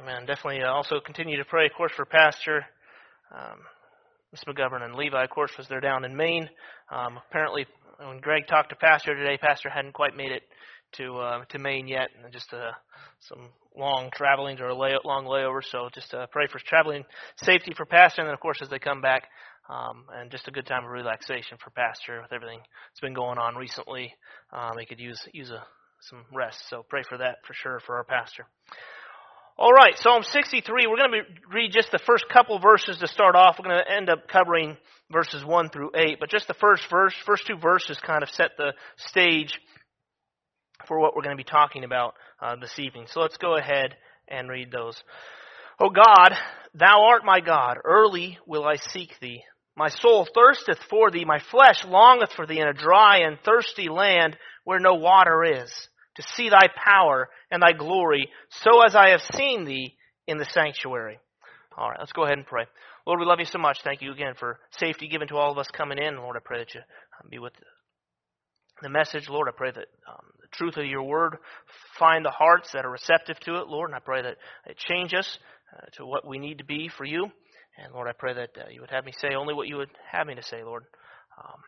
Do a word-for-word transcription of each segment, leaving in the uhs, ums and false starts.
Amen. Definitely uh, also continue to pray, of course, for Pastor um, Miss McGovern and Levi, of course, was there down in Maine. Um, apparently, when Greg talked to Pastor today, Pastor hadn't quite made it to uh, to Maine yet, and just uh, some long travelings or a lay, long layover. So just uh, pray for traveling safety for Pastor, and then, of course, as they come back, um, and just a good time of relaxation for Pastor with everything that's been going on recently. Um, he could use use a, some rest. So pray for that for sure for our Pastor. All right, Psalm sixty-three, we're going to read just the first couple verses to start off. We're going to end up covering verses one through eight, but just the first verse, first two verses kind of set the stage for what we're going to be talking about uh, this evening. So let's go ahead and read those. O God, thou art my God, early will I seek thee. My soul thirsteth for thee, my flesh longeth for thee in a dry and thirsty land where no water is, to see thy power and thy glory, so as I have seen thee in the sanctuary. All right, let's go ahead and pray. Lord, we love you so much. Thank you again for safety given to all of us coming in. Lord, I pray that you be with the message. Lord, I pray that um, the truth of your word find the hearts that are receptive to it, Lord, and I pray that it change us uh, to what we need to be for you. And Lord, I pray that uh, you would have me say only what you would have me to say, Lord. Um,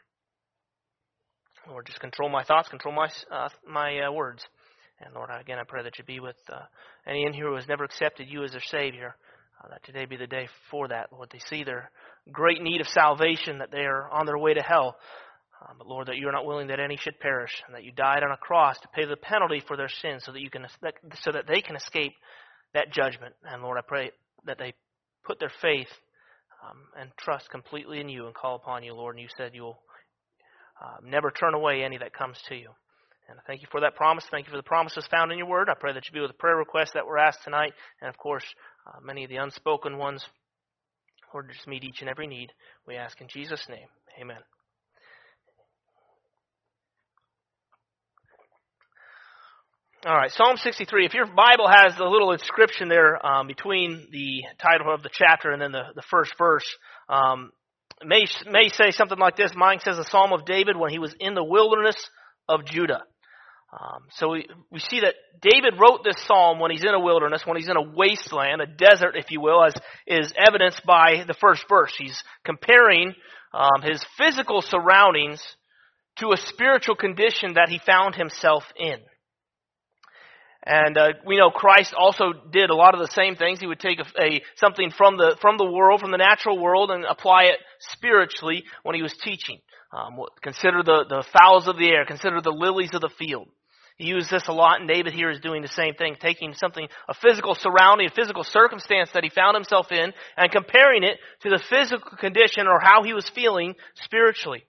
Lord, just control my thoughts, control my uh, my uh, words. And Lord, again, I pray that you be with uh, any in here who has never accepted you as their Savior, uh, that today be the day for that. Lord, they see their great need of salvation, that they are on their way to hell. Uh, but Lord, that you are not willing that any should perish, and that you died on a cross to pay the penalty for their sins, so that you can, so that they can escape that judgment. And Lord, I pray that they put their faith um, and trust completely in you and call upon you, Lord. And you said you will Uh, never turn away any that comes to you. And I thank you for that promise. Thank you for the promises found in your word. I pray that you be with the prayer requests that were asked tonight. And, of course, uh, many of the unspoken ones. Lord, just meet each and every need. We ask in Jesus' name. Amen. All right, Psalm sixty-three. If your Bible has the little inscription there um, between the title of the chapter and then the, the first verse, um, May, may say something like this. Mine says the Psalm of David when he was in the wilderness of Judah. Um, so we, we see that David wrote this psalm when he's in a wilderness, when he's in a wasteland, a desert, if you will, as is evidenced by the first verse. He's comparing um, his physical surroundings to a spiritual condition that he found himself in. And uh, we know Christ also did a lot of the same things. He would take a, a something from the from the world, from the natural world, and apply it spiritually when he was teaching. Um, consider the, the fowls of the air. Consider the lilies of the field. He used this a lot, and David here is doing the same thing, taking something, a physical surrounding, a physical circumstance that he found himself in, and comparing it to the physical condition or how he was feeling spiritually.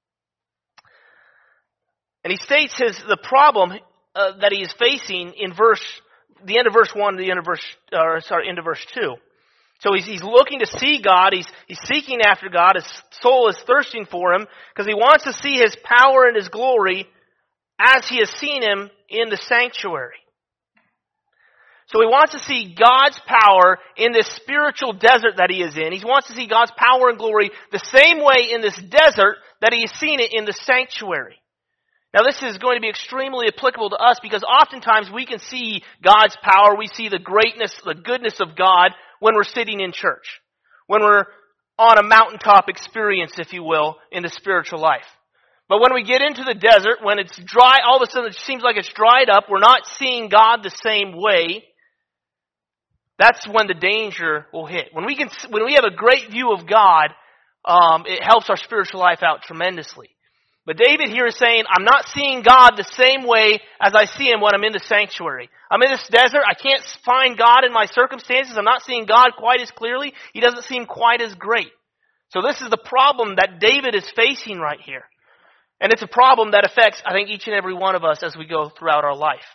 And he states his the problem Uh, that he is facing in verse, the end of verse one, the end of verse, or sorry, end of verse two. So he's, he's looking to see God. He's, he's seeking after God. His soul is thirsting for him because he wants to see his power and his glory as he has seen him in the sanctuary. So he wants to see God's power in this spiritual desert that he is in. He wants to see God's power and glory the same way in this desert that he has seen it in the sanctuary. Now, this is going to be extremely applicable to us because oftentimes we can see God's power, we see the greatness, the goodness of God when we're sitting in church, when we're on a mountaintop experience, if you will, in the spiritual life. But when we get into the desert, when it's dry, all of a sudden it seems like it's dried up, we're not seeing God the same way, that's when the danger will hit. When we can, when we have a great view of God, um, it helps our spiritual life out tremendously. But David here is saying, I'm not seeing God the same way as I see him when I'm in the sanctuary. I'm in this desert. I can't find God in my circumstances. I'm not seeing God quite as clearly. He doesn't seem quite as great. So this is the problem that David is facing right here. And it's a problem that affects, I think, each and every one of us as we go throughout our life.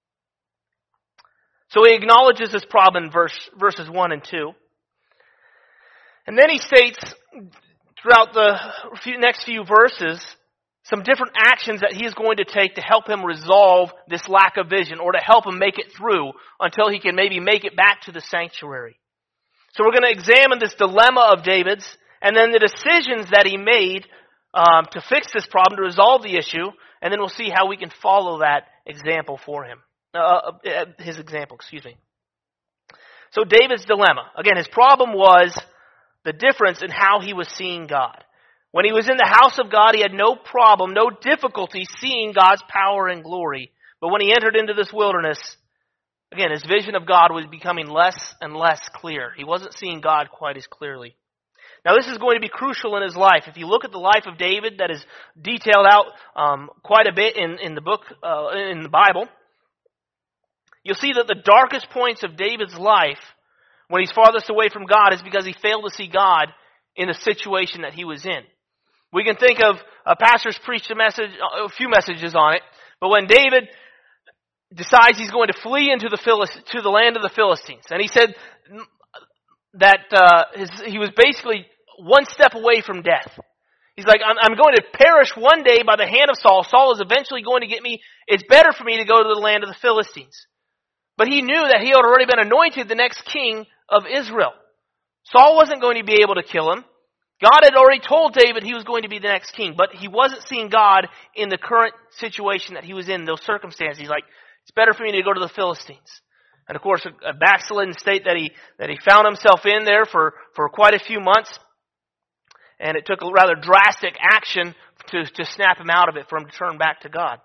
So he acknowledges this problem in verse, verses one and two. And then he states throughout the few, next few verses some different actions that he is going to take to help him resolve this lack of vision or to help him make it through until he can maybe make it back to the sanctuary. So we're going to examine this dilemma of David's and then the decisions that he made um, to fix this problem, to resolve the issue, and then we'll see how we can follow that example for him. Uh, his example, excuse me. So David's dilemma. Again, his problem was the difference in how he was seeing God. When he was in the house of God, he had no problem, no difficulty seeing God's power and glory. But when he entered into this wilderness, again, his vision of God was becoming less and less clear. He wasn't seeing God quite as clearly. Now, this is going to be crucial in his life. If you look at the life of David, that is detailed out um, quite a bit in, in the book, uh, in the Bible, you'll see that the darkest points of David's life, when he's farthest away from God, is because he failed to see God in the situation that he was in. We can think of, uh, pastors preached a message, a few messages on it, but when David decides he's going to flee into the Philist- to the land of the Philistines, and he said that uh, his, he was basically one step away from death. He's like, I'm, I'm going to perish one day by the hand of Saul. Saul is eventually going to get me. It's better for me to go to the land of the Philistines. But he knew that he had already been anointed the next king of Israel. Saul wasn't going to be able to kill him. God had already told David he was going to be the next king, but he wasn't seeing God in the current situation that he was in, those circumstances. He's like, it's better for me to go to the Philistines. And of course, a, a backslidden state that he that he found himself in there for, for quite a few months. And it took a rather drastic action to, to snap him out of it, for him to turn back to God.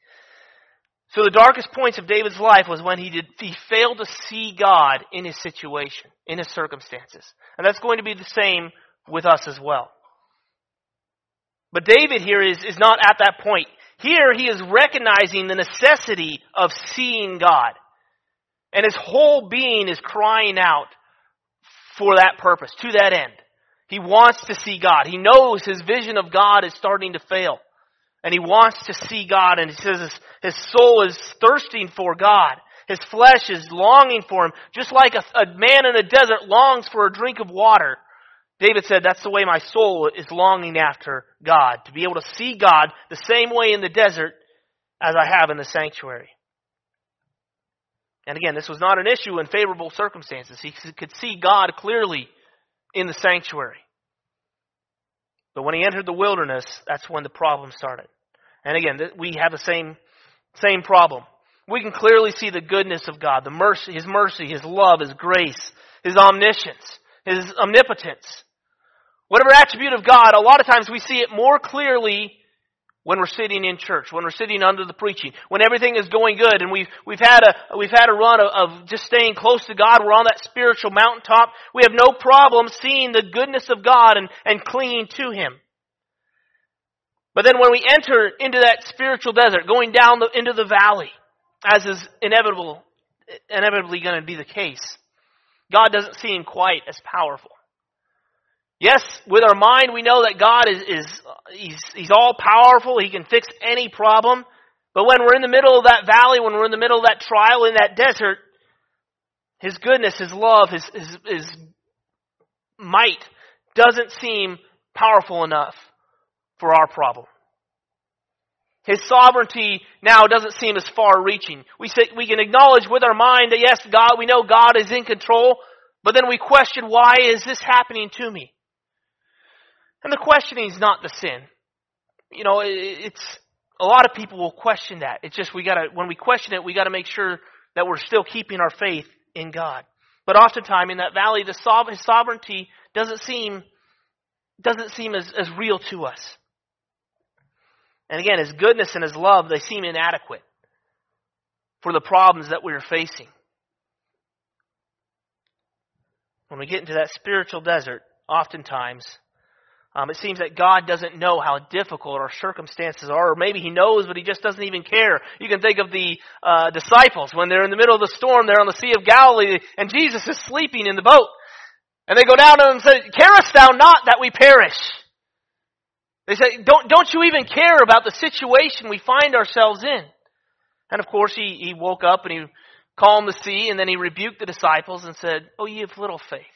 So the darkest points of David's life was when he did he failed to see God in his situation, in his circumstances. And that's going to be the same with us as well. But David here is, is not at that point. Here he is recognizing the necessity of seeing God. And his whole being is crying out for that purpose, to that end. He wants to see God. He knows his vision of God is starting to fail. And he wants to see God. And he says his, his soul is thirsting for God. His flesh is longing for him. Just like a, a man in a desert longs for a drink of water. David said, that's the way my soul is longing after God. To be able to see God the same way in the desert as I have in the sanctuary. And again, this was not an issue in favorable circumstances. He could see God clearly in the sanctuary. But when he entered the wilderness, that's when the problem started. And again, we have the same, same problem. We can clearly see the goodness of God, the mercy, His mercy, His love, His grace, His omniscience, His omnipotence. Whatever attribute of God, a lot of times we see it more clearly when we're sitting in church, when we're sitting under the preaching, when everything is going good, and we've we've had a we've had a run of, of just staying close to God. We're on that spiritual mountaintop. We have no problem seeing the goodness of God and, and clinging to Him. But then when we enter into that spiritual desert, going down the, into the valley, as is inevitable, inevitably going to be the case, God doesn't seem quite as powerful. Yes, with our mind, we know that God is, is he's, he's all powerful. He can fix any problem. But when we're in the middle of that valley, when we're in the middle of that trial in that desert, His goodness, His love, His, His, His might doesn't seem powerful enough for our problem. His sovereignty now doesn't seem as far-reaching. We say, we can acknowledge with our mind that yes, God, we know God is in control, but then we question, why is this happening to me? And the questioning is not the sin. You know, it's a lot of people will question that. It's just we gotta when we question it, we gotta make sure that we're still keeping our faith in God. But oftentimes in that valley, the sov- His sovereignty doesn't seem doesn't seem as, as real to us. And again, His goodness and His love, they seem inadequate for the problems that we're facing. When we get into that spiritual desert, oftentimes, um, it seems that God doesn't know how difficult our circumstances are, or maybe He knows, but He just doesn't even care. You can think of the uh, disciples when they're in the middle of the storm, they're on the Sea of Galilee, and Jesus is sleeping in the boat. And they go down to Him and say, "Carest thou not that we perish?" They say, don't, don't you even care about the situation we find ourselves in? And of course, he, he woke up and he calmed the sea, and then He rebuked the disciples and said, "Oh, ye of little faith.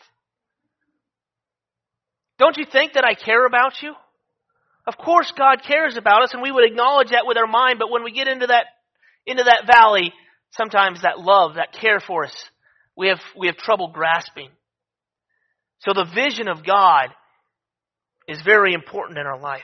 Don't you think that I care about you?" Of course God cares about us, and we would acknowledge that with our mind, but when we get into that into that valley, sometimes that love, that care for us, we have we have trouble grasping. So the vision of God is very important in our life.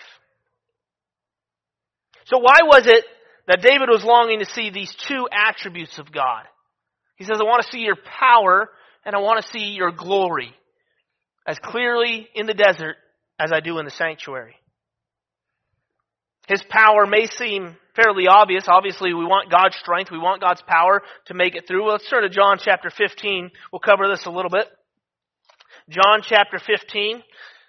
So why was it that David was longing to see these two attributes of God? He says, I want to see your power, and I want to see your glory as clearly in the desert as I do in the sanctuary. His power may seem fairly obvious. Obviously, we want God's strength. We want God's power to make it through. Let's turn to John chapter fifteen. We'll cover this a little bit. John chapter fifteen.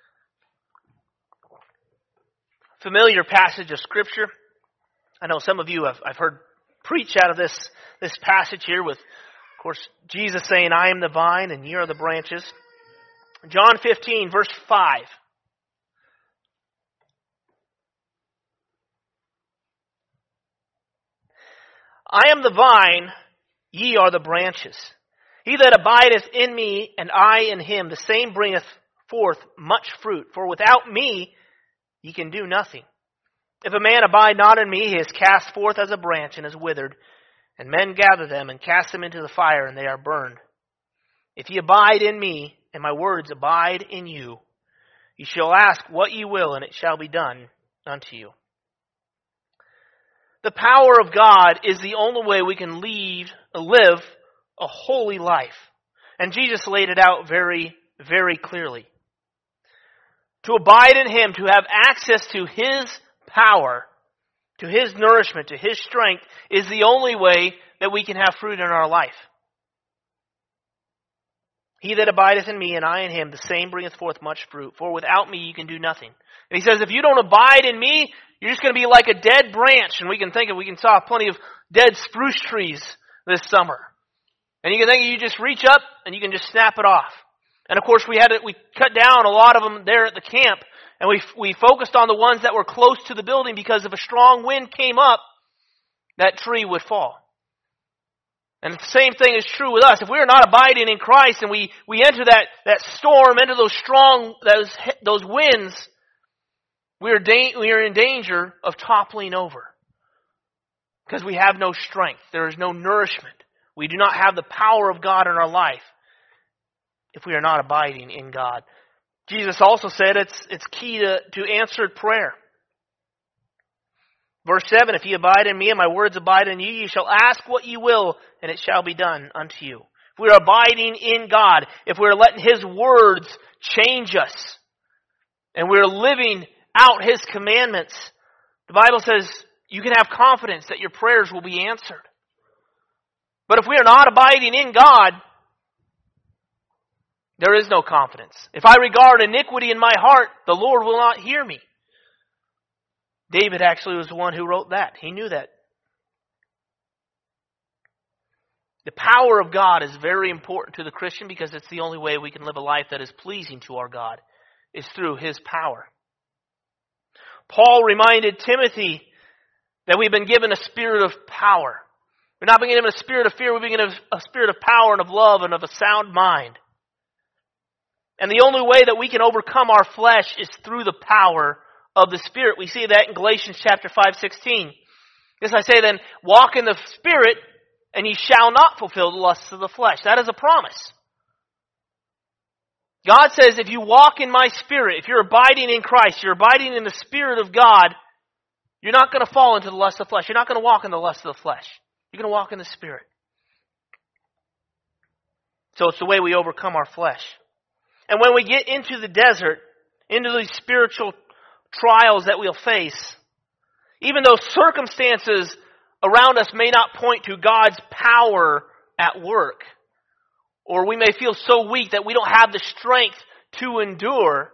Familiar passage of Scripture. I know some of you have I've heard preach out of this, this passage here with, of course, Jesus saying, I am the vine and ye are the branches. John fifteen, verse five. I am the vine, ye are the branches. He that abideth in me, and I in him, the same bringeth forth much fruit. For without me ye can do nothing. If a man abide not in me, he is cast forth as a branch and is withered, and men gather them and cast them into the fire, and they are burned. If ye abide in me, and my words abide in you, ye shall ask what ye will, and it shall be done unto you. The power of God is the only way we can leave, live a holy life. And Jesus laid it out very, very clearly. To abide in Him, to have access to His power, to His nourishment, to His strength, is the only way that we can have fruit in our life. He that abideth in me, and I in him, the same bringeth forth much fruit. For without me you can do nothing. And he says, if you don't abide in me, you're just going to be like a dead branch. And we can think of, we can saw plenty of dead spruce trees this summer. And you can think you just reach up and you can just snap it off. And of course we had it, we cut down a lot of them there at the camp. And we we focused on the ones that were close to the building because if a strong wind came up, that tree would fall. And the same thing is true with us. If we are not abiding in Christ and we, we enter that, that storm, enter those strong, those, those winds, we are, da- we are in danger of toppling over. Because we have no strength. There is no nourishment. We do not have the power of God in our life if we are not abiding in God. Jesus also said it's, it's key to, to answered prayer. Verse seven, if ye abide in me and my words abide in you, ye shall ask what ye will, and it shall be done unto you. If we are abiding in God, if we are letting His words change us, and we are living out His commandments, the Bible says you can have confidence that your prayers will be answered. But if we are not abiding in God, there is no confidence. If I regard iniquity in my heart, the Lord will not hear me. David actually was the one who wrote that. He knew that. The power of God is very important to the Christian because it's the only way we can live a life that is pleasing to our God, is through His power. Paul reminded Timothy that we've been given a spirit of power. We've not been given a spirit of fear, we've been given a spirit of power and of love and of a sound mind. And the only way that we can overcome our flesh is through the power of the Spirit. We see that in Galatians chapter five sixteen. This I say then, walk in the Spirit, and ye shall not fulfill the lusts of the flesh. That is a promise. God says, if you walk in my Spirit, if you're abiding in Christ, you're abiding in the Spirit of God, you're not going to fall into the lust of the flesh. You're not going to walk in the lust of the flesh. You're going to walk in the Spirit. So it's the way we overcome our flesh. And when we get into the desert, into these spiritual trials that we'll face, even though circumstances around us may not point to God's power at work, or we may feel so weak that we don't have the strength to endure,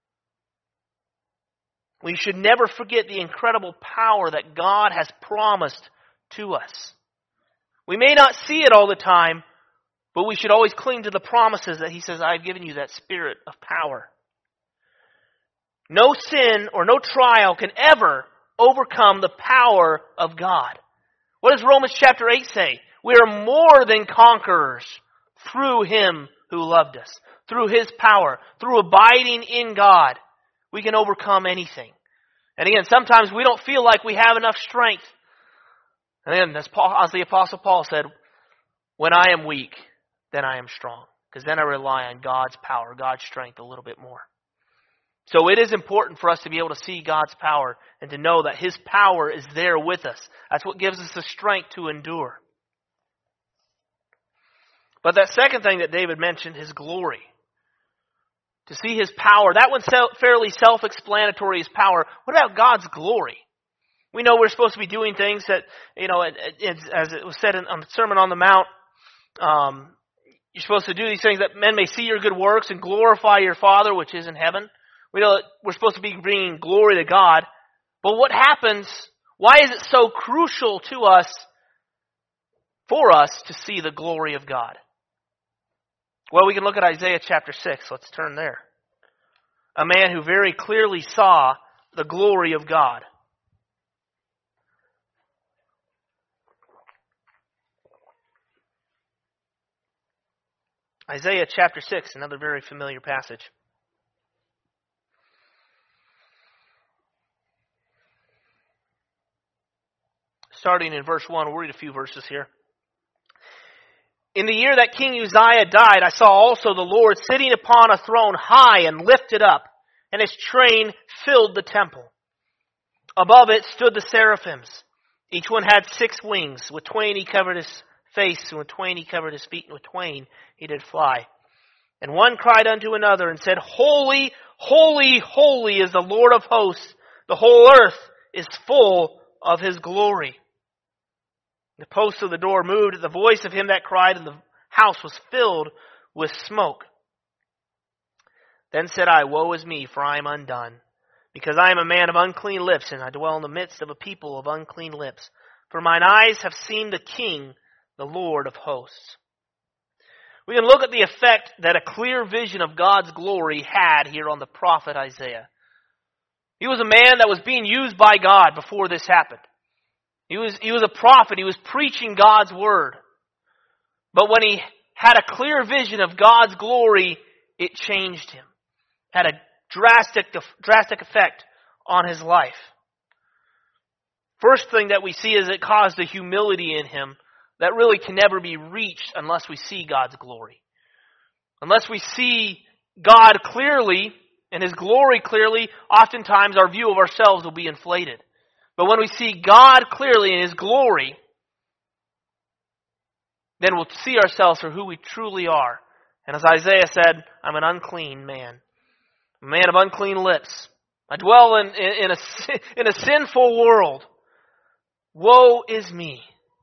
we should never forget the incredible power that God has promised to us. We may not see it all the time, but we should always cling to the promises that He says, I've given you that spirit of power. No sin or no trial can ever overcome the power of God. What does Romans chapter eight say? We are more than conquerors through Him who loved us. Through His power. Through abiding in God. We can overcome anything. And again, sometimes we don't feel like we have enough strength. And then, as, Paul, as the Apostle Paul said, when I am weak, then I am strong. Because then I rely on God's power, God's strength a little bit more. So it is important for us to be able to see God's power and to know that His power is there with us. That's what gives us the strength to endure. But that second thing that David mentioned, his glory. To see his power, that one's fairly self-explanatory, his power. What about God's glory? We know we're supposed to be doing things that, you know, it, it, as it was said in on the Sermon on the Mount, um, you're supposed to do these things that men may see your good works and glorify your Father which is in heaven. We know that we're supposed to be bringing glory to God. But what happens, why is it so crucial to us, for us, to see the glory of God? Well, we can look at Isaiah chapter six. Let's turn there. A man who very clearly saw the glory of God. Isaiah chapter six, another very familiar passage. Starting in verse one, we'll read a few verses here. In the year that King Uzziah died, I saw also the Lord sitting upon a throne high and lifted up, and his train filled the temple. Above it stood the seraphims. Each one had six wings. With twain he covered his face, and with twain he covered his feet, and with twain he did fly. And one cried unto another and said, Holy, holy, holy is the Lord of hosts. The whole earth is full of his glory. The posts of the door moved at the voice of him that cried, and the house was filled with smoke. Then said I, Woe is me, for I am undone, because I am a man of unclean lips, and I dwell in the midst of a people of unclean lips. For mine eyes have seen the King, the Lord of hosts. We can look at the effect that a clear vision of God's glory had here on the prophet Isaiah. He was a man that was being used by God before this happened. He was, he was a prophet. He was preaching God's word. But when he had a clear vision of God's glory, it changed him. Had a drastic, drastic effect on his life. First thing that we see is it caused a humility in him that really can never be reached unless we see God's glory. Unless we see God clearly and his glory clearly, oftentimes our view of ourselves will be inflated. But when we see God clearly in his glory, then we'll see ourselves for who we truly are. And as Isaiah said, I'm an unclean man, a man of unclean lips. I dwell in, in, in, a, in a sinful world. Woe is me.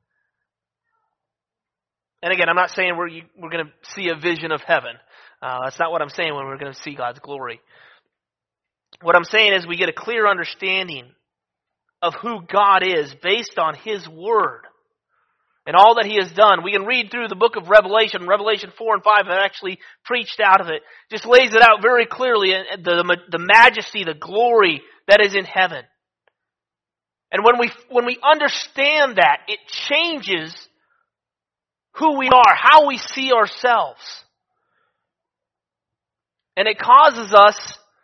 And again, I'm not saying we're, we're going to see a vision of heaven. Uh, that's not what I'm saying when we're going to see God's glory. What I'm saying is we get a clear understanding of who God is based on his word and all that he has done. We can read through the book of Revelation. Revelation four and five have actually preached out of it. Just lays it out very clearly, the, the majesty, the glory that is in heaven. And when we, when we understand that, it changes who we are, how we see ourselves. And it causes us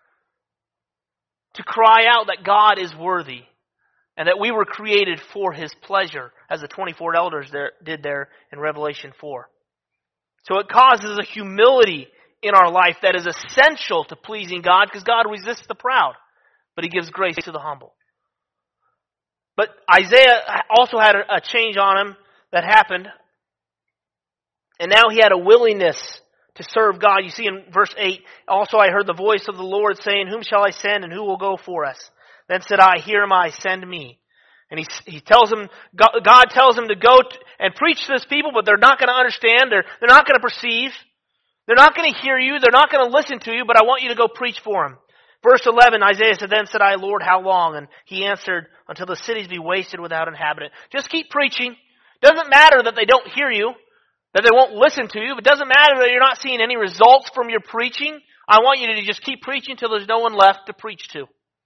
to cry out that God is worthy and that we were created for his pleasure, as the twenty-four elders there, did there in Revelation four. So it causes a humility in our life that is essential to pleasing God, because God resists the proud, but he gives grace to the humble. But Isaiah also had a change on him that happened, and now he had a willingness to serve God. You see in verse eight, also I heard the voice of the Lord saying, Whom shall I send, and who will go for us? Then said I, Here am I, send me. And he, he tells him, God, God tells him to go to, and preach to this people, but they're not going to understand. They're, they're not going to perceive. They're not going to hear you. They're not going to listen to you, but I want you to go preach for them. Verse eleven, Isaiah said, Then said I, Lord, how long? And he answered, Until the cities be wasted without inhabitant. Just keep preaching. Doesn't matter that they don't hear you, that they won't listen to you. It doesn't matter that you're not seeing any results from your preaching. I want you to just keep preaching until there's no one left to preach to.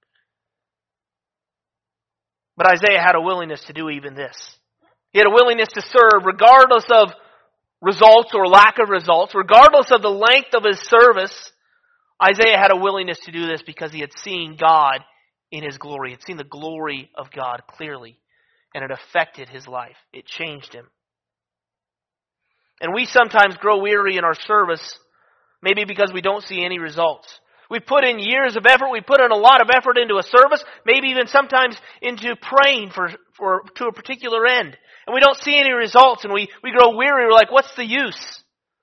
But Isaiah had a willingness to do even this. He had a willingness to serve regardless of results or lack of results, regardless of the length of his service. Isaiah had a willingness to do this because he had seen God in his glory. He had seen the glory of God clearly, and it affected his life. It changed him. And we sometimes grow weary in our service, maybe because we don't see any results. We put in years of effort, we put in a lot of effort into a service, maybe even sometimes into praying for, for to a particular end. And we don't see any results, and we, we grow weary. We're like, what's the use?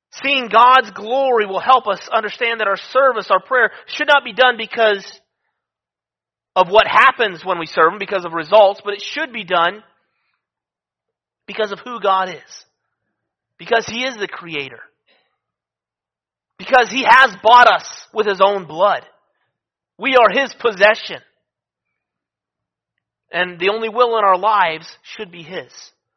Seeing God's glory will help us understand that our service, our prayer, should not be done because of what happens when we serve Him, because of results, but it should be done because of who God is. Because He is the Creator. Because He has bought us with His own blood. We are His possession. And the only will in our lives should be His.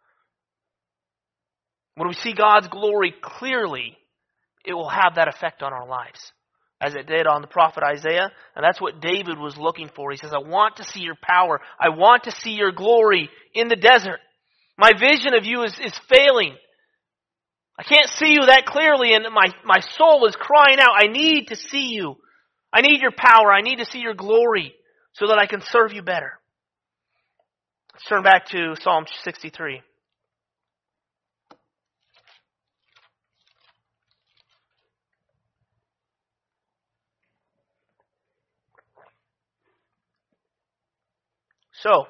When we see God's glory clearly, it will have that effect on our lives, as it did on the prophet Isaiah. And that's what David was looking for. He says, I want to see your power. I want to see your glory in the desert. My vision of you is, is failing. I can't see you that clearly, and my, my soul is crying out, I need to see you. I need your power. I need to see your glory so that I can serve you better. Let's turn back to Psalm sixty-three. So,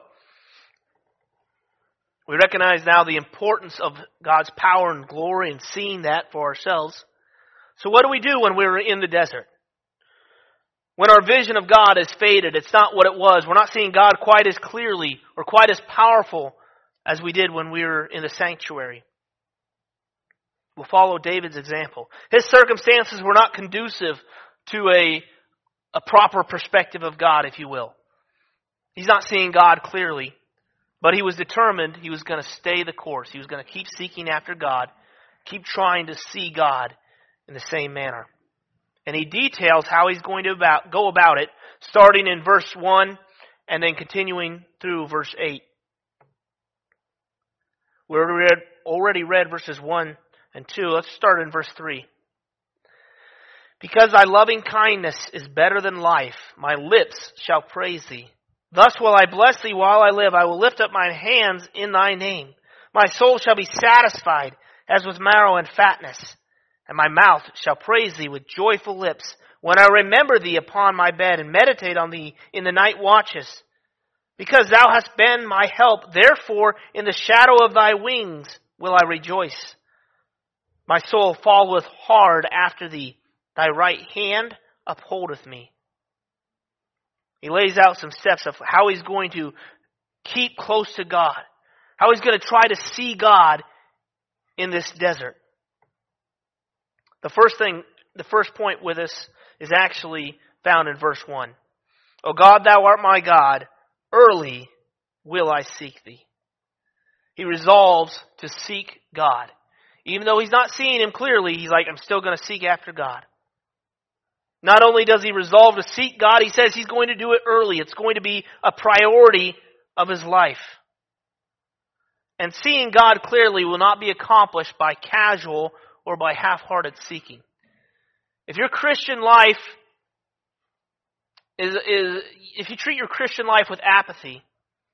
we recognize now the importance of God's power and glory and seeing that for ourselves. So what do we do when we're in the desert? When our vision of God has faded, it's not what it was. We're not seeing God quite as clearly or quite as powerful as we did when we were in the sanctuary. We'll follow David's example. His circumstances were not conducive to a, a proper perspective of God, if you will. He's not seeing God clearly, but he was determined he was going to stay the course. He was going to keep seeking after God, keep trying to see God in the same manner. And he details how he's going to about, go about it, starting in verse one and then continuing through verse eight. We already read, already read verses one and two. Let's start in verse three. Because thy loving kindness is better than life, my lips shall praise thee. Thus will I bless thee while I live. I will lift up mine hands in thy name. My soul shall be satisfied as with marrow and fatness, and my mouth shall praise thee with joyful lips, when I remember thee upon my bed and meditate on thee in the night watches. Because thou hast been my help, therefore in the shadow of thy wings will I rejoice. My soul followeth hard after thee. Thy right hand upholdeth me. He lays out some steps of how he's going to keep close to God, how he's going to try to see God in this desert. The first thing, the first point with us is actually found in verse one. O God, thou art my God, early will I seek thee. He resolves to seek God. Even though he's not seeing him clearly, he's like, I'm still going to seek after God. Not only does he resolve to seek God, he says he's going to do it early. It's going to be a priority of his life. And seeing God clearly will not be accomplished by casual or by half-hearted seeking. If your Christian life is, is if you treat your Christian life with apathy,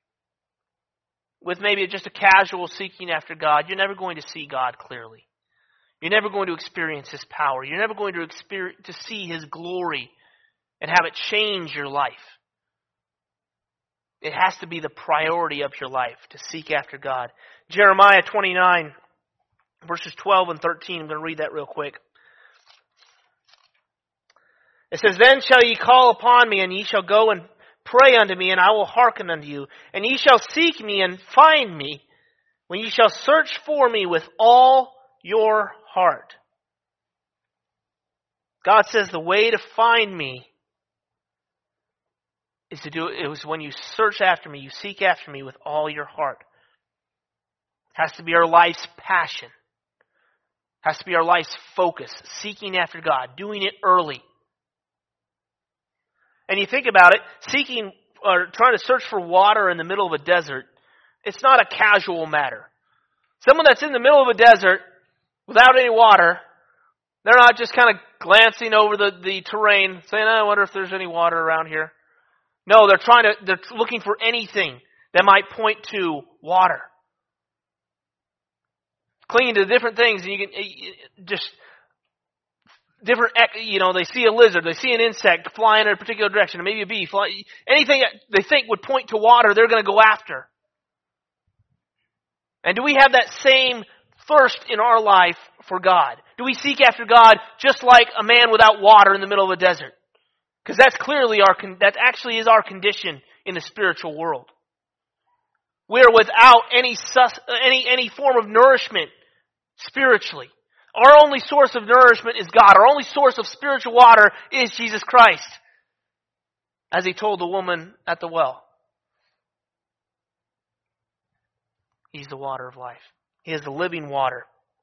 with maybe just a casual seeking after God, you're never going to see God clearly. You're never going to experience His power. You're never going to experience to see His glory and have it change your life. It has to be the priority of your life to seek after God. Jeremiah twenty-nine, verses twelve and thirteen. I'm going to read that real quick. It says, Then shall ye call upon me, and ye shall go and pray unto me, and I will hearken unto you. And ye shall seek me and find me, when ye shall search for me with all your heart. God says the way to find me is to do it was when you search after me, you seek after me with all your heart. It has to be our life's passion. It has to be our life's focus, seeking after God, doing it early. And you think about it, seeking or trying to search for water in the middle of a desert, it's not a casual matter. Someone that's in the middle of a desert without any water, they're not just kind of glancing over the, the terrain, saying, oh, I wonder if there's any water around here. No, they're trying to, they're looking for anything that might point to water. Clinging to different things, and you can just different, you know, they see a lizard, they see an insect flying in a particular direction, maybe a bee, fly, anything that they think would point to water, they're going to go after. And do we have that same thirst in our life for God? Do we seek after God just like a man without water in the middle of a desert? Because that's clearly our, that actually is our condition in the spiritual world. We are without any sus, any any form of nourishment spiritually. Our only source of nourishment is God. Our only source of spiritual water is Jesus Christ, as he told the woman at the well. He's the water of life. He is the living water.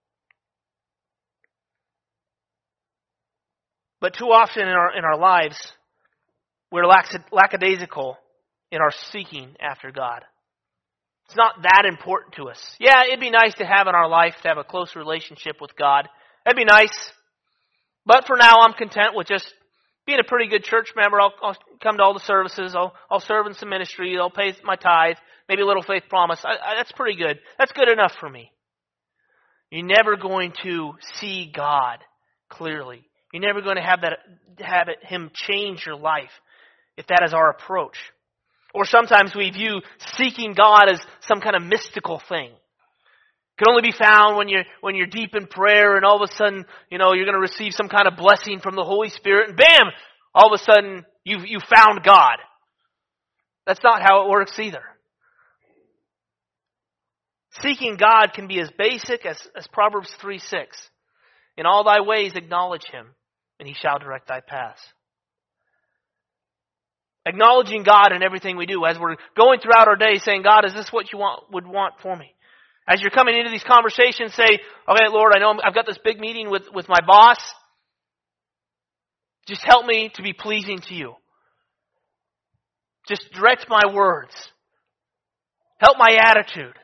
But too often in our in our lives, we're lackadaisical in our seeking after God. It's not that important to us. Yeah, it'd be nice to have in our life to have a close relationship with God. That'd be nice. But for now, I'm content with just being a pretty good church member. I'll, I'll come to all the services. I'll, I'll serve in some ministry. I'll pay my tithe. Maybe a little faith promise. I, I, that's pretty good. That's good enough for me. You're never going to see God clearly. You're never going to have that, have it, Him change your life if that is our approach. Or sometimes we view seeking God as some kind of mystical thing. It can only be found when you're when you're deep in prayer, and all of a sudden, you know, you're going to receive some kind of blessing from the Holy Spirit, and bam, all of a sudden you've you found God. That's not how it works either. Seeking God can be as basic as, as Proverbs three six. In all thy ways acknowledge Him, and He shall direct thy paths. Acknowledging God in everything we do, as we're going throughout our day saying, God, is this what you want would want for me? As you're coming into these conversations, say, okay, Lord, I know I've got this big meeting with, with my boss. Just help me to be pleasing to you. Just direct my words. Help my attitude.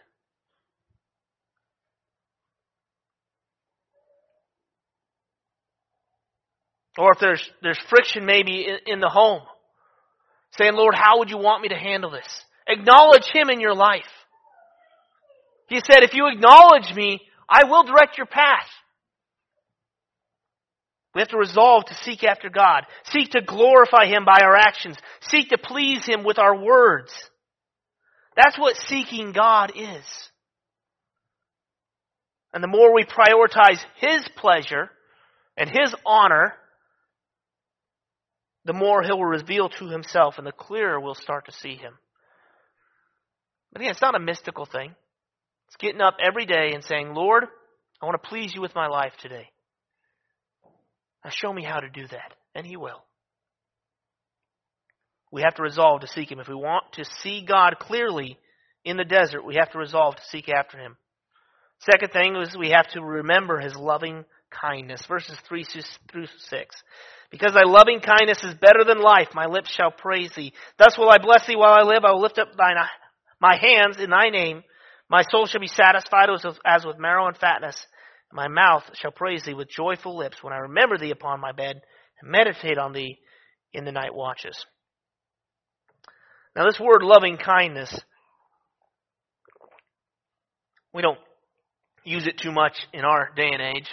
Or if there's there's friction maybe in, in the home, saying, Lord, how would you want me to handle this? Acknowledge Him in your life. He said, if you acknowledge me, I will direct your path. We have to resolve to seek after God. Seek to glorify Him by our actions. Seek to please Him with our words. That's what seeking God is. And the more we prioritize His pleasure and His honor, the more He'll reveal to Himself, and the clearer we'll start to see Him. But again, it's not a mystical thing. It's getting up every day and saying, Lord, I want to please you with my life today. Now show me how to do that. And He will. We have to resolve to seek Him. If we want to see God clearly in the desert, we have to resolve to seek after Him. Second thing is we have to remember His loving kindness. Verses three through six. Because thy loving kindness is better than life, my lips shall praise thee. Thus will I bless thee while I live. I will lift up thine, my hands in thy name. My soul shall be satisfied as with, as with marrow and fatness. My mouth shall praise thee with joyful lips when I remember thee upon my bed and meditate on thee in the night watches. Now this word loving kindness, we don't use it too much in our day and age.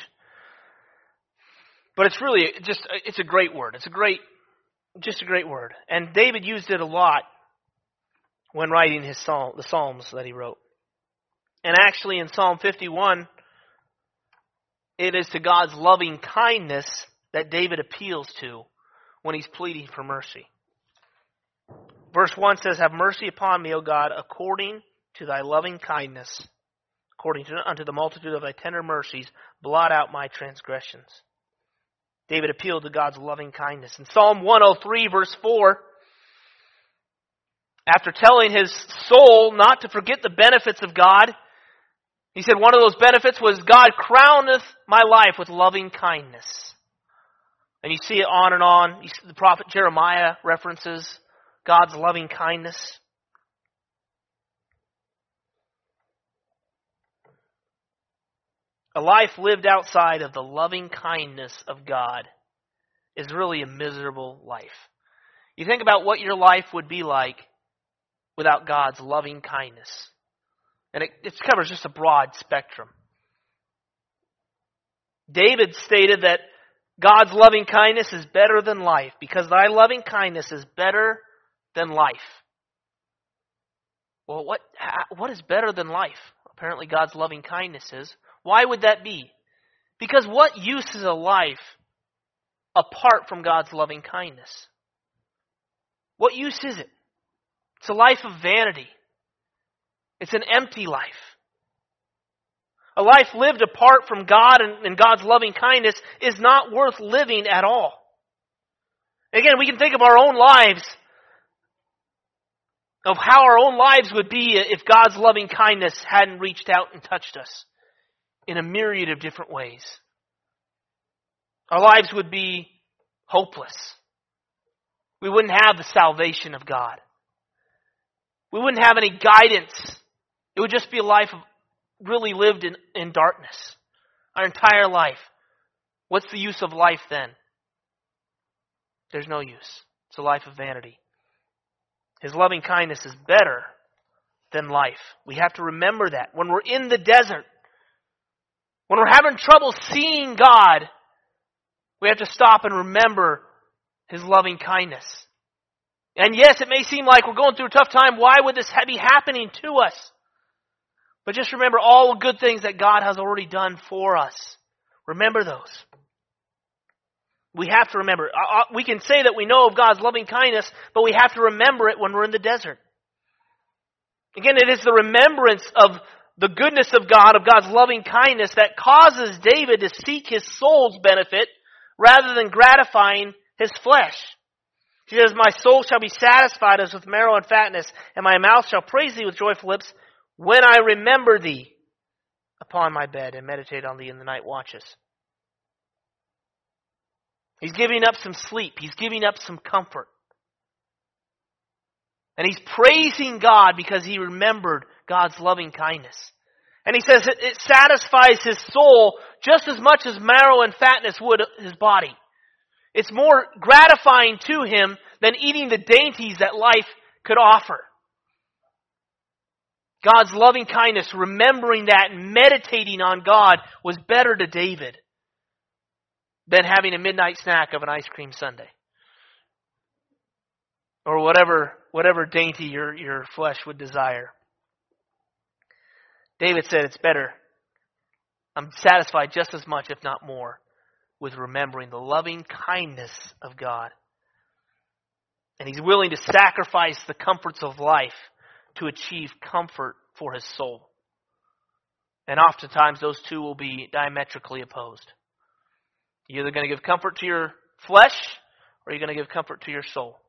But it's really just, it's a great word. It's a great, just a great word. And David used it a lot when writing his psalm, the Psalms that he wrote. And actually in Psalm fifty-one, it is to God's loving kindness that David appeals to when he's pleading for mercy. Verse one says, have mercy upon me, O God, according to thy loving kindness, according to unto the multitude of thy tender mercies, blot out my transgressions. David appealed to God's loving kindness. In Psalm one oh three, verse four, after telling his soul not to forget the benefits of God, he said one of those benefits was, God crowneth my life with loving kindness. And you see it on and on. The prophet Jeremiah references God's loving kindness. A life lived outside of the loving kindness of God is really a miserable life. You think about what your life would be like without God's loving kindness. And it, it covers just a broad spectrum. David stated that God's loving kindness is better than life, because thy loving kindness is better than life. Well, what what is better than life? Apparently God's loving kindness is. Why would that be? Because what use is a life apart from God's loving kindness? What use is it? It's a life of vanity. It's an empty life. A life lived apart from God and, and God's loving kindness is not worth living at all. Again, we can think of our own lives, of how our own lives would be if God's loving kindness hadn't reached out and touched us in a myriad of different ways. Our lives would be hopeless. We wouldn't have the salvation of God. We wouldn't have any guidance. It would just be a life of really lived in, in darkness. Our entire life. What's the use of life then? There's no use. It's a life of vanity. His loving kindness is better than life. We have to remember that. When we're in the desert, when we're having trouble seeing God, we have to stop and remember His loving kindness. And yes, it may seem like we're going through a tough time. Why would this be happening to us? But just remember all the good things that God has already done for us. Remember those. We have to remember. We can say that we know of God's loving kindness, but we have to remember it when we're in the desert. Again, it is the remembrance of the goodness of God, of God's loving kindness, that causes David to seek his soul's benefit rather than gratifying his flesh. He says, my soul shall be satisfied as with marrow and fatness, and my mouth shall praise thee with joyful lips when I remember thee upon my bed and meditate on thee in the night watches. He's giving up some sleep. He's giving up some comfort. And he's praising God because he remembered God's loving kindness. And he says it satisfies his soul just as much as marrow and fatness would his body. It's more gratifying to him than eating the dainties that life could offer. God's loving kindness, remembering that and meditating on God was better to David than having a midnight snack of an ice cream sundae. Or whatever whatever dainty your, your flesh would desire. David said it's better. I'm satisfied just as much, if not more, with remembering the loving kindness of God. And he's willing to sacrifice the comforts of life to achieve comfort for his soul. And oftentimes those two will be diametrically opposed. You're either going to give comfort to your flesh or you're going to give comfort to your soul.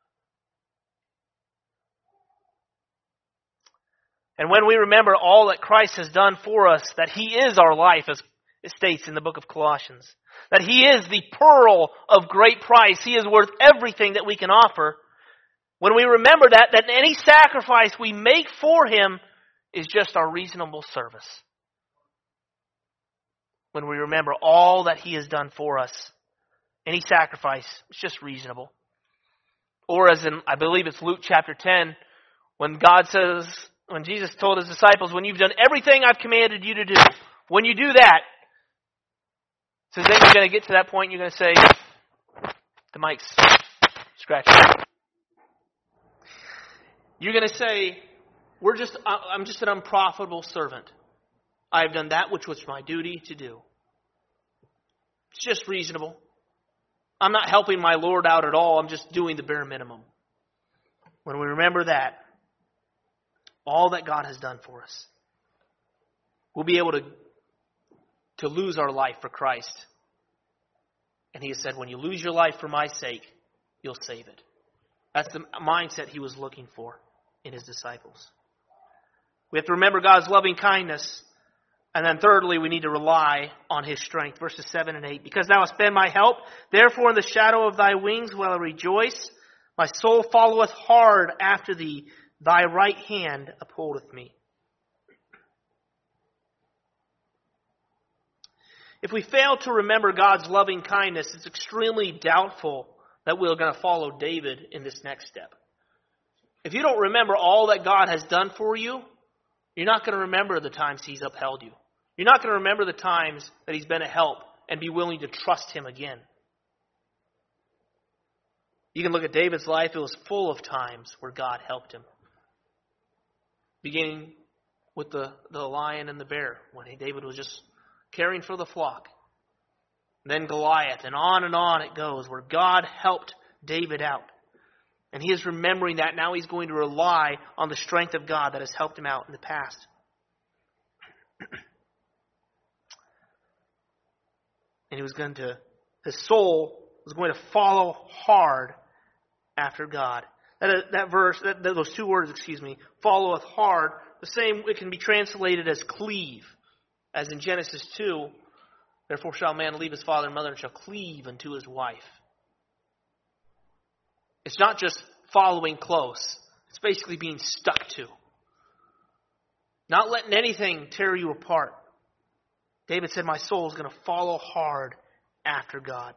And when we remember all that Christ has done for us, that He is our life, as it states in the book of Colossians, that He is the pearl of great price, He is worth everything that we can offer. When we remember that, that any sacrifice we make for Him is just our reasonable service. When we remember all that He has done for us, any sacrifice is just reasonable. Or as in, I believe it's Luke chapter ten, when God says, when Jesus told His disciples, when you've done everything I've commanded you to do, when you do that, so then you're going to get to that point, you're going to say, the mic's scratching. You're going to say, we're just, I'm just an unprofitable servant. I have done that which was my duty to do. It's just reasonable. I'm not helping my Lord out at all. I'm just doing the bare minimum. When we remember that, all that God has done for us, we'll be able to, to lose our life for Christ. And He has said, when you lose your life for my sake, you'll save it. That's the mindset He was looking for in His disciples. We have to remember God's loving kindness. And then thirdly, we need to rely on His strength. Verses seven and eight. Because thou hast been my help, therefore in the shadow of thy wings will I rejoice. My soul followeth hard after thee. Thy right hand upholdeth me. If we fail to remember God's loving kindness, it's extremely doubtful that we're going to follow David in this next step. If you don't remember all that God has done for you, you're not going to remember the times He's upheld you. You're not going to remember the times that He's been a help and be willing to trust Him again. You can look at David's life. It was full of times where God helped him. Beginning with the, the lion and the bear when David was just caring for the flock. Then Goliath, and on and on it goes, where God helped David out. And he is remembering that. Now he's going to rely on the strength of God that has helped him out in the past. And he was going to, his soul was going to follow hard after God. That, that verse, that, those two words, excuse me, followeth hard, the same, it can be translated as cleave. As in Genesis two, therefore shall a man leave his father and mother and shall cleave unto his wife. It's not just following close. It's basically being stuck to. Not letting anything tear you apart. David said, my soul is going to follow hard after God.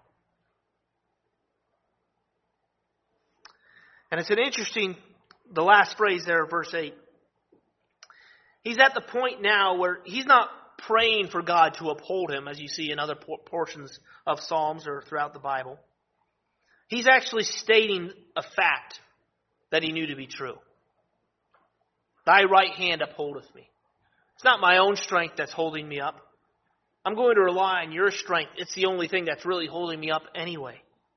And it's an interesting, the last phrase there, verse eight. He's at the point now where he's not praying for God to uphold him, as you see in other portions of Psalms or throughout the Bible. He's actually stating a fact that he knew to be true. Thy right hand upholdeth me. It's not my own strength that's holding me up. I'm going to rely on your strength. It's the only thing that's really holding me up anyway.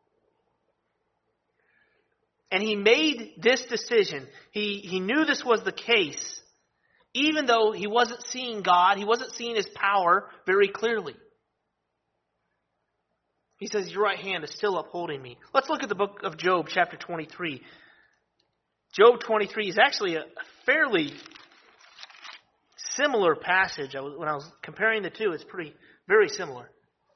And he made this decision. He, he knew this was the case, even though he wasn't seeing God. He wasn't seeing his power very clearly. He says, your right hand is still upholding me. Let's look at the book of Job, chapter twenty-three. Job twenty-three is actually a fairly similar passage. I was, when I was comparing the two, it's pretty, very similar.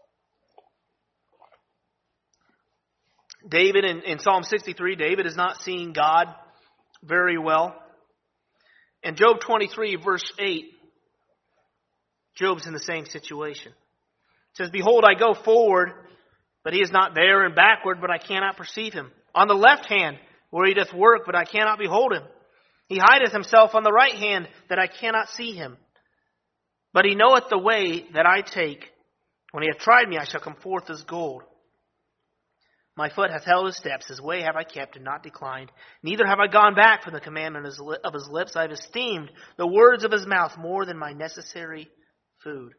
David, in, in Psalm sixty-three, David is not seeing God very well. In Job twenty-three, verse eight, Job's in the same situation. It says, behold, I go forward, but he is not there, and backward, but I cannot perceive him. On the left hand, where he doth work, but I cannot behold him. He hideth himself on the right hand, that I cannot see him. But he knoweth the way that I take. When he hath tried me, I shall come forth as gold. My foot hath held his steps. His way have I kept and not declined. Neither have I gone back from the commandment of his lips. I have esteemed the words of his mouth more than my necessary food.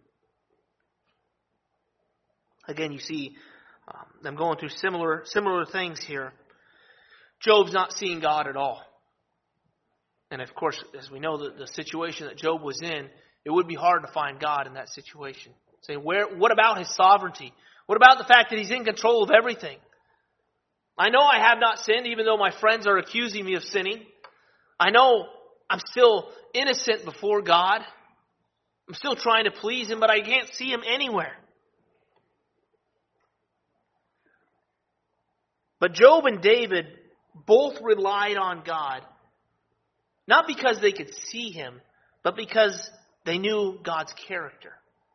Again, you see um, them going through similar similar things here. Job's not seeing God at all. And of course, as we know, the, the situation that Job was in, it would be hard to find God in that situation. Say, where? What about his sovereignty? What about the fact that he's in control of everything? I know I have not sinned, even though my friends are accusing me of sinning. I know I'm still innocent before God. I'm still trying to please him, but I can't see him anywhere. But Job and David both relied on God, not because they could see him, but because they knew God's character.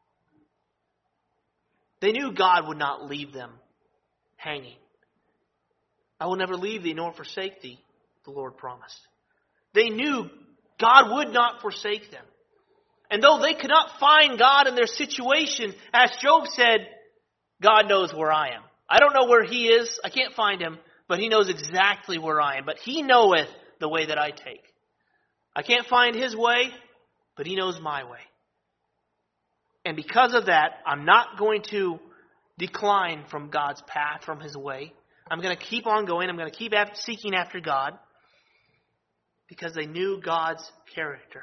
They knew God would not leave them hanging. I will never leave thee nor forsake thee, the Lord promised. They knew God would not forsake them. And though they could not find God in their situation, as Job said, God knows where I am. I don't know where he is. I can't find him, but he knows exactly where I am. But he knoweth the way that I take. I can't find his way, but he knows my way. And because of that, I'm not going to decline from God's path, from his way. I'm going to keep on going. I'm going to keep seeking after God because they knew God's character.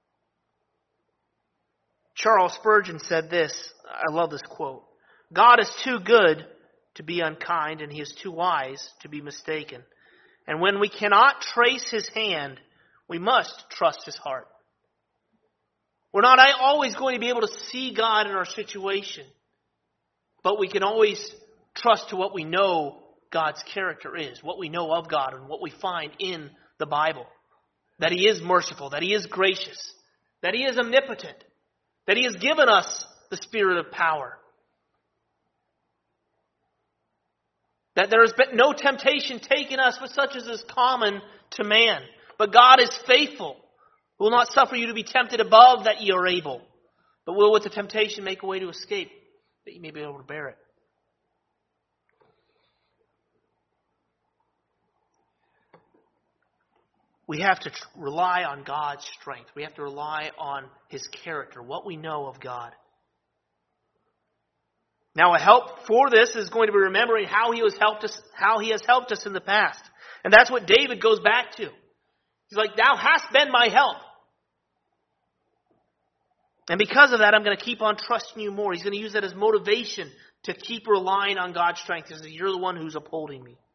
Charles Spurgeon said this. I love this quote. God is too good to be unkind, and he is too wise to be mistaken. And when we cannot trace his hand, we must trust his heart. We're not always going to be able to see God in our situation, but we can always trust to what we know God's character is, what we know of God and what we find in the Bible. That he is merciful, that he is gracious, that he is omnipotent, that he has given us the spirit of power. That there has been no temptation taken us but such as is common to man. But God is faithful, who will not suffer you to be tempted above that ye are able, but will with the temptation make a way to escape, that ye may be able to bear it. we have to tr- rely on God's strength. We have to rely on His character, what we know of God. Now, a help for this is going to be remembering how He has helped us, how He has helped us in the past. And that's what David goes back to. He's like, "Thou hast been my help. And because of that, I'm going to keep on trusting you more." He's going to use that as motivation to keep relying on God's strength. He says, "You're the one who's upholding me."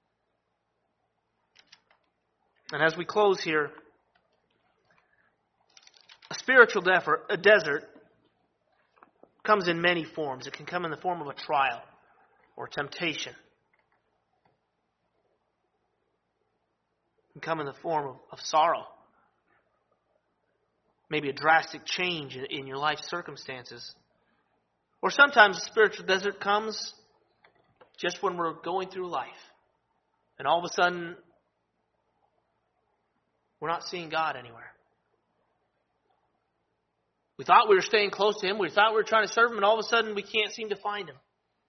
And as we close here, a spiritual desert, a desert comes in many forms. It can come in the form of a trial or temptation. It can come in the form of, of sorrow. Maybe a drastic change in, in your life circumstances. Or sometimes a spiritual desert comes just when we're going through life. And all of a sudden, we're not seeing God anywhere. We thought we were staying close to Him. We thought we were trying to serve Him. And all of a sudden, we can't seem to find Him.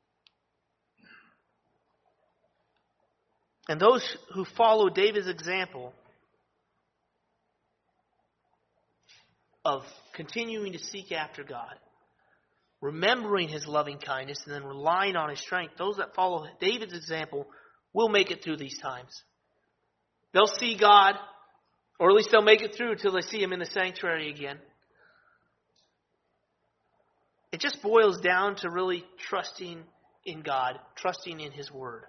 And those who follow David's example of continuing to seek after God, remembering His loving kindness, and then relying on His strength, those that follow David's example will make it through these times. They'll see God, or at least they'll make it through until they see Him in the sanctuary again. It just boils down to really trusting in God, trusting in His Word.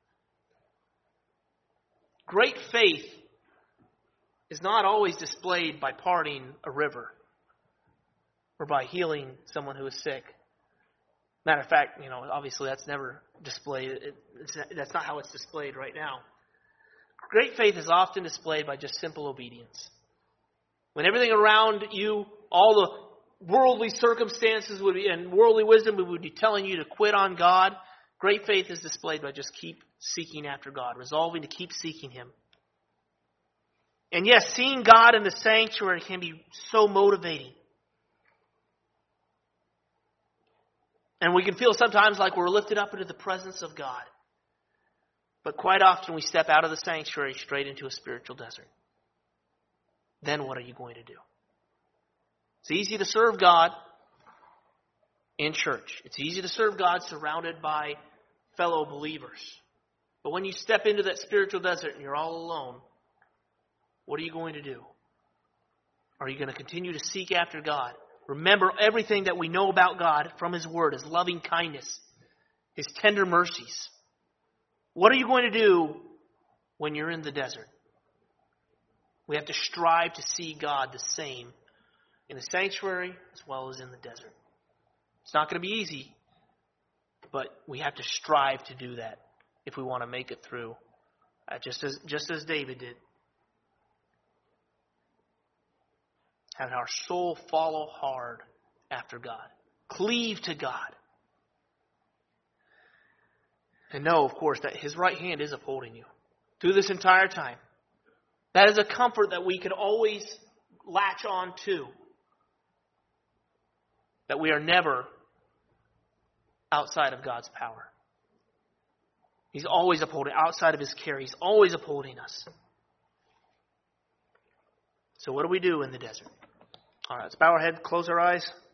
Great faith is not always displayed by parting a river or by healing someone who is sick. Matter of fact, you know, obviously that's never displayed. It, it's, that's not how it's displayed right now. Great faith is often displayed by just simple obedience. When everything around you, all the worldly circumstances would be, and worldly wisdom would be telling you to quit on God, great faith is displayed by just keep seeking after God, resolving to keep seeking Him. And yes, seeing God in the sanctuary can be so motivating. And we can feel sometimes like we're lifted up into the presence of God. But quite often we step out of the sanctuary straight into a spiritual desert. Then what are you going to do? It's easy to serve God in church. It's easy to serve God surrounded by fellow believers. But when you step into that spiritual desert and you're all alone, what are you going to do? Are you going to continue to seek after God? Remember everything that we know about God from His Word, His loving kindness, His tender mercies. What are you going to do when you're in the desert? We have to strive to see God the same in the sanctuary as well as in the desert. It's not going to be easy, but we have to strive to do that if we want to make it through, uh, just as just as David did. Have our soul follow hard after God. Cleave to God. And know, of course, that His right hand is upholding you through this entire time. That is a comfort that we can always latch on to. That we are never outside of God's power. He's always upholding, outside of His care. He's always upholding us. So what do we do in the desert? All right, let's bow our head, close our eyes.